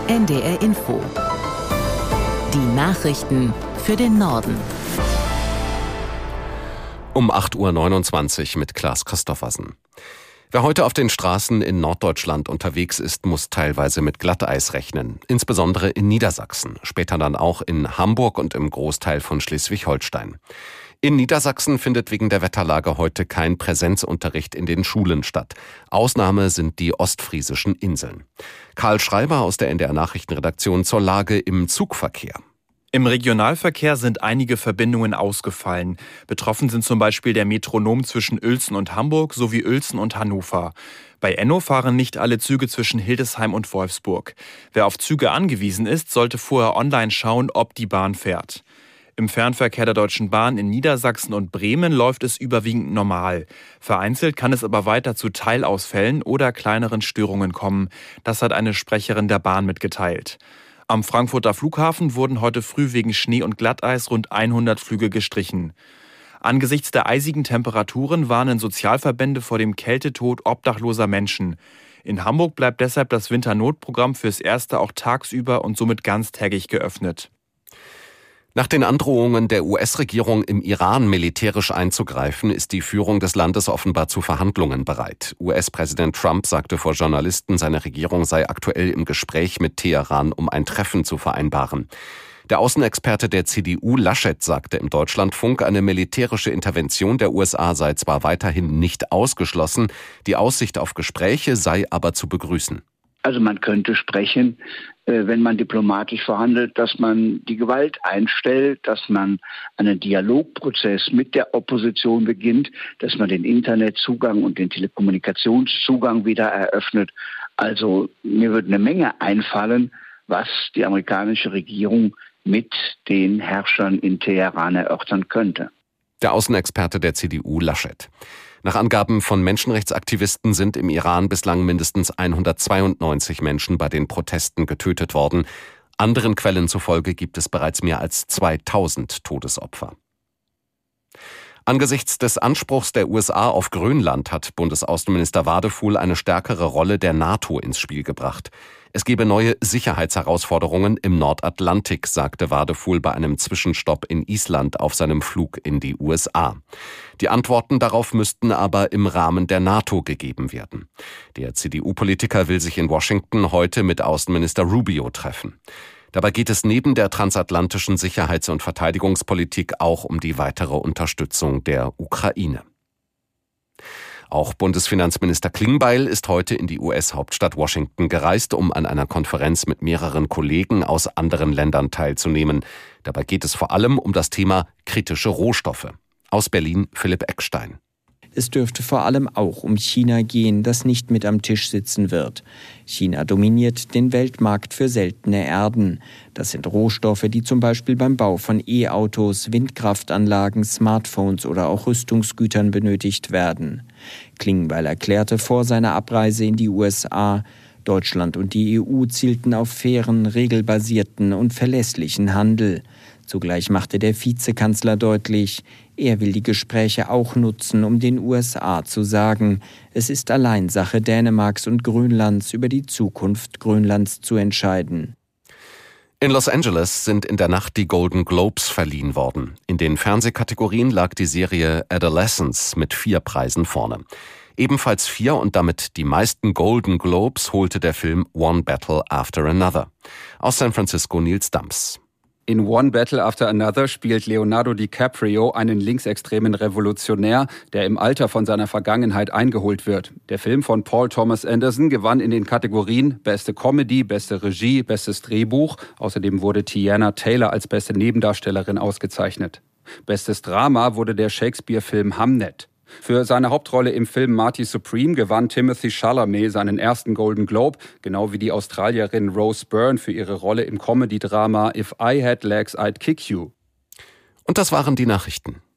NDR Info. Die Nachrichten für den Norden. Um 8.29 Uhr mit Klaas Christoffersen. Wer heute auf den Straßen in Norddeutschland unterwegs ist, muss teilweise mit Glatteis rechnen. Insbesondere in Niedersachsen, später dann auch in Hamburg und im Großteil von Schleswig-Holstein. In Niedersachsen findet wegen der Wetterlage heute kein Präsenzunterricht in den Schulen statt. Ausnahme sind die ostfriesischen Inseln. Karl Schreiber aus der NDR Nachrichtenredaktion zur Lage im Zugverkehr. Im Regionalverkehr sind einige Verbindungen ausgefallen. Betroffen sind zum Beispiel der Metronom zwischen Uelzen und Hamburg sowie Uelzen und Hannover. Bei Enno fahren nicht alle Züge zwischen Hildesheim und Wolfsburg. Wer auf Züge angewiesen ist, sollte vorher online schauen, ob die Bahn fährt. Im Fernverkehr der Deutschen Bahn in Niedersachsen und Bremen läuft es überwiegend normal. Vereinzelt kann es aber weiter zu Teilausfällen oder kleineren Störungen kommen. Das hat eine Sprecherin der Bahn mitgeteilt. Am Frankfurter Flughafen wurden heute früh wegen Schnee und Glatteis rund 100 Flüge gestrichen. Angesichts der eisigen Temperaturen warnen Sozialverbände vor dem Kältetod obdachloser Menschen. In Hamburg bleibt deshalb das Winternotprogramm fürs Erste auch tagsüber und somit ganztägig geöffnet. Nach den Androhungen der US-Regierung im Iran militärisch einzugreifen, ist die Führung des Landes offenbar zu Verhandlungen bereit. US-Präsident Trump sagte vor Journalisten, seine Regierung sei aktuell im Gespräch mit Teheran, um ein Treffen zu vereinbaren. Der Außenexperte der CDU, Laschet, sagte im Deutschlandfunk, eine militärische Intervention der USA sei zwar weiterhin nicht ausgeschlossen, die Aussicht auf Gespräche sei aber zu begrüßen. Also man könnte sprechen, wenn man diplomatisch verhandelt, dass man die Gewalt einstellt, dass man einen Dialogprozess mit der Opposition beginnt, dass man den Internetzugang und den Telekommunikationszugang wieder eröffnet. Also mir wird eine Menge einfallen, was die amerikanische Regierung mit den Herrschern in Teheran erörtern könnte. Der Außenexperte der CDU, Laschet. Nach Angaben von Menschenrechtsaktivisten sind im Iran bislang mindestens 192 Menschen bei den Protesten getötet worden. Anderen Quellen zufolge gibt es bereits mehr als 2000 Todesopfer. Angesichts des Anspruchs der USA auf Grönland hat Bundesaußenminister Wadefuhl eine stärkere Rolle der NATO ins Spiel gebracht. Es gebe neue Sicherheitsherausforderungen im Nordatlantik, sagte Wadefuhl bei einem Zwischenstopp in Island auf seinem Flug in die USA. Die Antworten darauf müssten aber im Rahmen der NATO gegeben werden. Der CDU-Politiker will sich in Washington heute mit Außenminister Rubio treffen. Dabei geht es neben der transatlantischen Sicherheits- und Verteidigungspolitik auch um die weitere Unterstützung der Ukraine. Auch Bundesfinanzminister Klingbeil ist heute in die US-Hauptstadt Washington gereist, um an einer Konferenz mit mehreren Kollegen aus anderen Ländern teilzunehmen. Dabei geht es vor allem um das Thema kritische Rohstoffe. Aus Berlin Philipp Eckstein. Es dürfte vor allem auch um China gehen, das nicht mit am Tisch sitzen wird. China dominiert den Weltmarkt für seltene Erden. Das sind Rohstoffe, die zum Beispiel beim Bau von E-Autos, Windkraftanlagen, Smartphones oder auch Rüstungsgütern benötigt werden. Klingbeil erklärte vor seiner Abreise in die USA, Deutschland und die EU zielten auf fairen, regelbasierten und verlässlichen Handel. Zugleich machte der Vizekanzler deutlich, er will die Gespräche auch nutzen, um den USA zu sagen, es ist allein Sache Dänemarks und Grönlands, über die Zukunft Grönlands zu entscheiden. In Los Angeles sind in der Nacht die Golden Globes verliehen worden. In den Fernsehkategorien lag die Serie Adolescence mit 4 Preisen vorne. Ebenfalls 4 und damit die meisten Golden Globes holte der Film One Battle After Another. Aus San Francisco Nils Dams. In One Battle After Another spielt Leonardo DiCaprio einen linksextremen Revolutionär, der im Alter von seiner Vergangenheit eingeholt wird. Der Film von Paul Thomas Anderson gewann in den Kategorien Beste Comedy, Beste Regie, Bestes Drehbuch. Außerdem wurde Tiana Taylor als beste Nebendarstellerin ausgezeichnet. Bestes Drama wurde der Shakespeare-Film Hamnet. Für seine Hauptrolle im Film Marty Supreme gewann Timothée Chalamet seinen ersten Golden Globe, genau wie die Australierin Rose Byrne für ihre Rolle im Comedy-Drama If I Had Legs, I'd Kick You. Und das waren die Nachrichten.